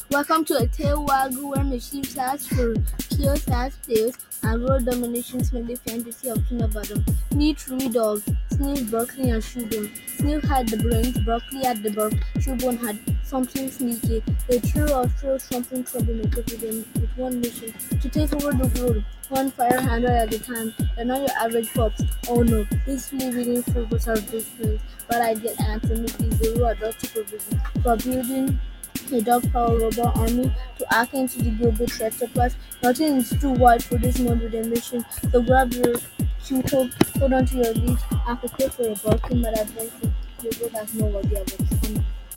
Welcome to a tale wagu where mischief has for chaos has tails and world dominations make the fantasy of peanut butter. Meet three dogs, Snail, Broccoli, and Shoebone. Snail had the brains, Broccoli had the birth, Shoebone had something sneaky. They threw off something troublemakers with them with one mission to take over the world, one fire handle at a time. They're not your average pups. Oh no, these flea-eating fools are big friends, but I get ants and Mickey Zero adult supervision for building a dog-powered robot army to hack into the global threat. Nothing is too wide for this mode with a mission, so grab your cute hope, hold onto your leash, and prepare for a bulky mad adventure. Your world has no idea what